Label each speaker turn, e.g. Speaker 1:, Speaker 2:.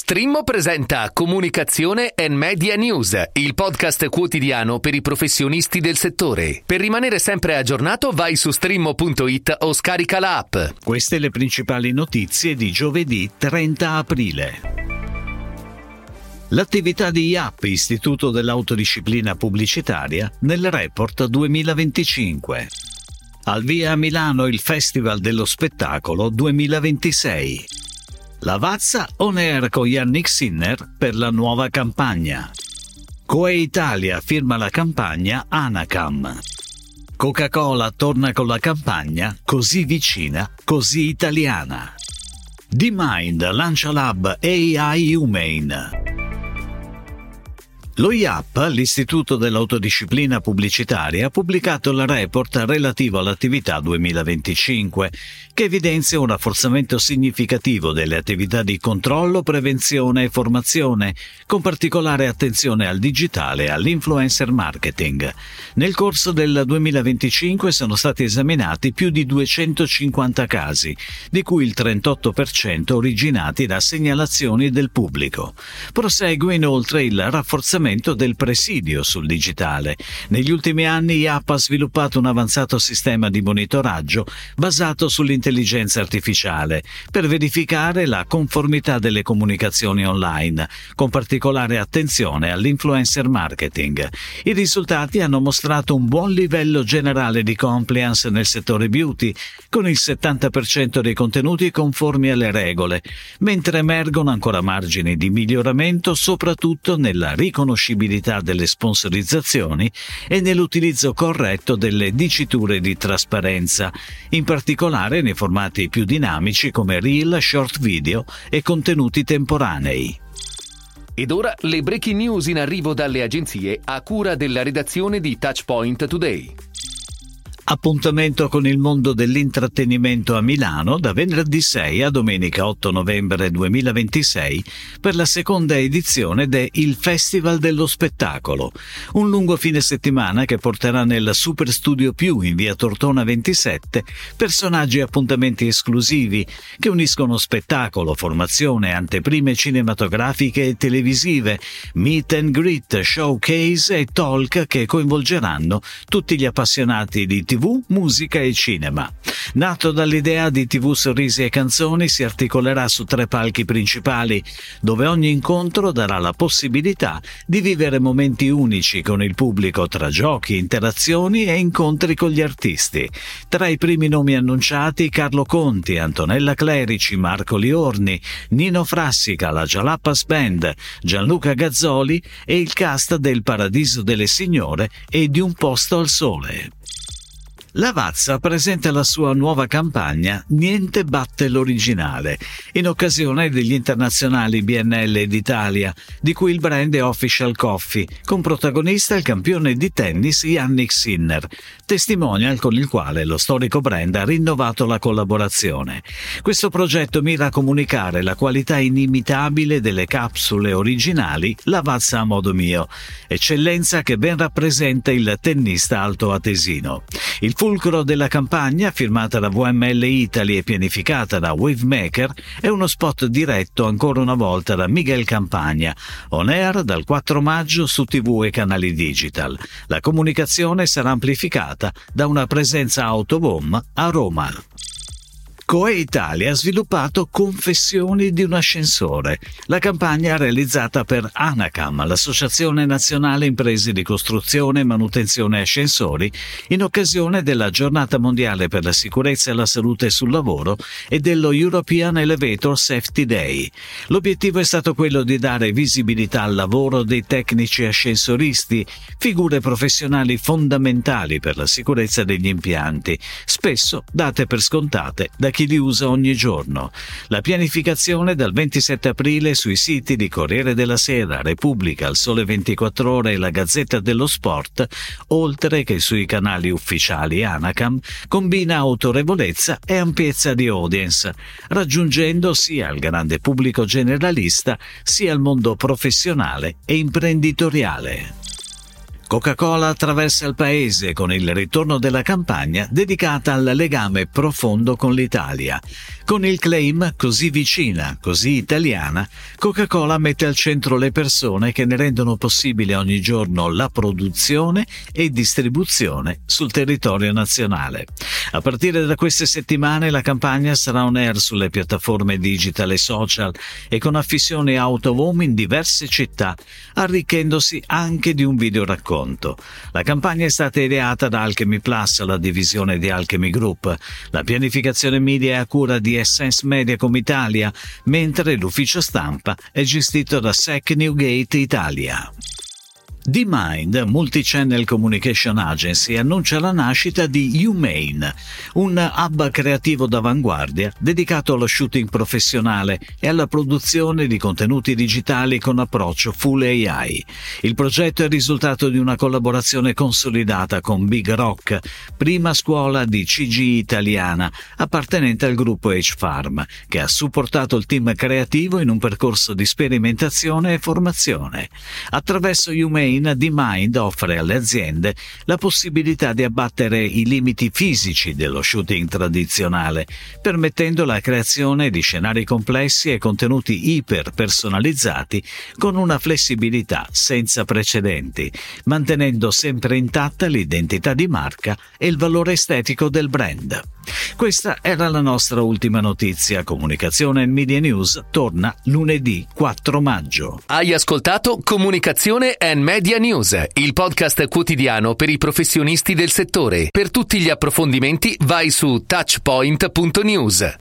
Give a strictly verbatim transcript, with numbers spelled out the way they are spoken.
Speaker 1: Strimmo presenta Comunicazione and Media News, il podcast quotidiano per i professionisti del settore. Per rimanere sempre aggiornato vai su strimmo punto it o scarica la app.
Speaker 2: Queste le principali notizie di giovedì trenta aprile. L'attività di I A P, Istituto dell'Autodisciplina Pubblicitaria, nel report duemilaventicinque. Al via a Milano il Festival dello Spettacolo duemilaventisei. Lavazza on air con Jannik Sinner per la nuova campagna. Coe Italia firma la campagna Anacam. Coca-Cola torna con la campagna Così vicina, così italiana. DeMind lancia l'hub A I Humane. Lo I A P, l'Istituto dell'Autodisciplina Pubblicitaria, ha pubblicato il report relativo all'attività duemilaventicinque, che evidenzia un rafforzamento significativo delle attività di controllo, prevenzione e formazione, con particolare attenzione al digitale e all'influencer marketing. Nel corso del duemilaventicinque sono stati esaminati più di duecentocinquanta casi, di cui il trentotto per cento originati da segnalazioni del pubblico. Prosegue inoltre il rafforzamento del presidio sul digitale. Negli ultimi anni I A P ha sviluppato un avanzato sistema di monitoraggio basato sull'intelligenza artificiale per verificare la conformità delle comunicazioni online, con particolare attenzione all'influencer marketing. I risultati hanno mostrato un buon livello generale di compliance nel settore beauty, con il settanta per cento dei contenuti conformi alle regole, mentre emergono ancora margini di miglioramento soprattutto nella riconoscibilità delle sponsorizzazioni e nell'utilizzo corretto delle diciture di trasparenza, in particolare nei formati più dinamici come reel, short video e contenuti temporanei.
Speaker 1: Ed ora le breaking news in arrivo dalle agenzie a cura della redazione di Touchpoint Today.
Speaker 2: Appuntamento con il mondo dell'intrattenimento a Milano da venerdì sei a domenica otto novembre duemilaventisei per la seconda edizione de Il Festival dello Spettacolo, un lungo fine settimana che porterà nel Super Studio Più in via Tortona ventisette personaggi e appuntamenti esclusivi che uniscono spettacolo, formazione, anteprime cinematografiche e televisive, meet and greet, showcase e talk che coinvolgeranno tutti gli appassionati di T V, musica e cinema. Nato dall'idea di T V Sorrisi e Canzoni, si articolerà su tre palchi principali, dove ogni incontro darà la possibilità di vivere momenti unici con il pubblico tra giochi, interazioni e incontri con gli artisti. Tra i primi nomi annunciati Carlo Conti, Antonella Clerici, Marco Liorni, Nino Frassica, la Jalapas Band, Gianluca Gazzoli e il cast del Paradiso delle Signore e di Un Posto al Sole. Lavazza presenta la sua nuova campagna Niente batte l'originale, in occasione degli internazionali B N L d'Italia, di cui il brand è Official Coffee, con protagonista il campione di tennis Jannik Sinner, testimonial con il quale lo storico brand ha rinnovato la collaborazione. Questo progetto mira a comunicare la qualità inimitabile delle capsule originali Lavazza a modo mio, eccellenza che ben rappresenta il tennista altoatesino. Il fulcro della campagna, firmata da V M L Italy e pianificata da Wavemaker, è uno spot diretto ancora una volta da Miguel Campagna, on air dal quattro maggio su tivù e canali digital. La comunicazione sarà amplificata da una presenza autobomb a Roma. Coe Italia ha sviluppato Confessioni di un ascensore, la campagna realizzata per Anacam, l'Associazione Nazionale Imprese di Costruzione e Manutenzione Ascensori, in occasione della Giornata Mondiale per la Sicurezza e la Salute sul Lavoro e dello European Elevator Safety Day. L'obiettivo è stato quello di dare visibilità al lavoro dei tecnici ascensoristi, figure professionali fondamentali per la sicurezza degli impianti, spesso date per scontate da chi li usa ogni giorno. La pianificazione dal ventisette aprile sui siti di Corriere della Sera, Repubblica, Il Sole ventiquattro Ore e la Gazzetta dello Sport, oltre che sui canali ufficiali Anacam, combina autorevolezza e ampiezza di audience, raggiungendo sia il grande pubblico generalista sia il mondo professionale e imprenditoriale. Coca-Cola attraversa il paese con il ritorno della campagna dedicata al legame profondo con l'Italia. Con il claim "così vicina, così italiana", Coca-Cola mette al centro le persone che ne rendono possibile ogni giorno la produzione e distribuzione sul territorio nazionale. A partire da queste settimane la campagna sarà on air sulle piattaforme digital e social e con affissioni out of home in diverse città, arricchendosi anche di un videoracconto. La campagna è stata ideata da Alchemy Plus, la divisione di Alchemy Group. La pianificazione media è a cura di Essence Mediacom Italia, mentre l'ufficio stampa è gestito da S E C Newgate Italia. D-Mind, Multichannel Communication Agency, annuncia la nascita di Humane, un hub creativo d'avanguardia dedicato allo shooting professionale e alla produzione di contenuti digitali con approccio full A I. Il progetto è il risultato di una collaborazione consolidata con Big Rock, prima scuola di C G I italiana appartenente al gruppo H-Farm, che ha supportato il team creativo in un percorso di sperimentazione e formazione. Attraverso Humane, D-Mind offre alle aziende la possibilità di abbattere i limiti fisici dello shooting tradizionale, permettendo la creazione di scenari complessi e contenuti iper personalizzati con una flessibilità senza precedenti, mantenendo sempre intatta l'identità di marca e il valore estetico del brand. Questa era la nostra ultima notizia. Comunicazione e Media News torna lunedì quattro maggio.
Speaker 1: Hai ascoltato Comunicazione and Media News, il podcast quotidiano per i professionisti del settore. Per tutti gli approfondimenti vai su touchpoint punto news.